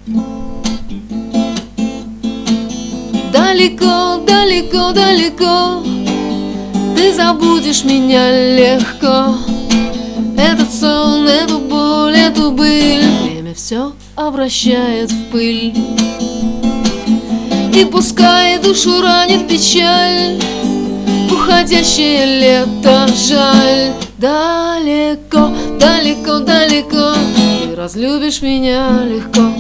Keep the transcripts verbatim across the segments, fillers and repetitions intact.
Далеко, далеко, далеко ты забудешь меня легко. Этот сон, эту боль, эту быль время все обращает в пыль. И пускай душу ранит печаль, уходящее лето жаль. Далеко, далеко, далеко ты разлюбишь меня легко.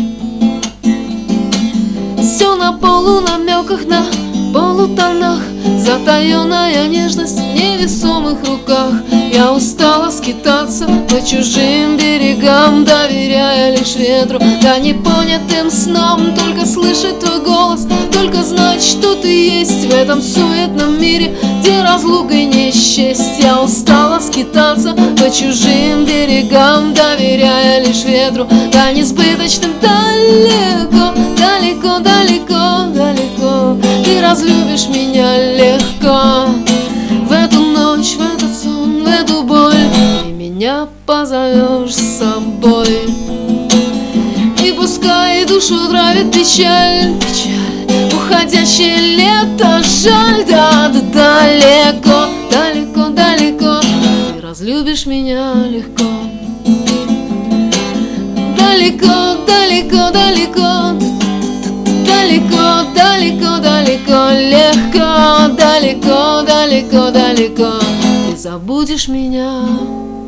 Все на полунамеках, на полутонах, затаенная нежность в невесомых руках. Я устала скитаться по чужим берегам, доверяя лишь ветру, да непонятым сном. Только слышать твой голос, только знать, что ты есть в этом суетном мире, где разлука и не счесть. Я устала скитаться по чужим берегам, доверяя лишь ветру, да несбыточным. Далеко, далеко, далеко, далеко ты разлюбишь меня легко. В эту ночь, в этот сон, в эту боль ты меня позовешь с собой. И пускай душу травит печаль, печаль, уходящее лето жаль. Да, да, далеко, далеко, далеко ты разлюбишь меня легко. Далеко, далеко, далеко, далеко, далеко, далеко, легко. Далеко, далеко, далеко ты забудешь меня.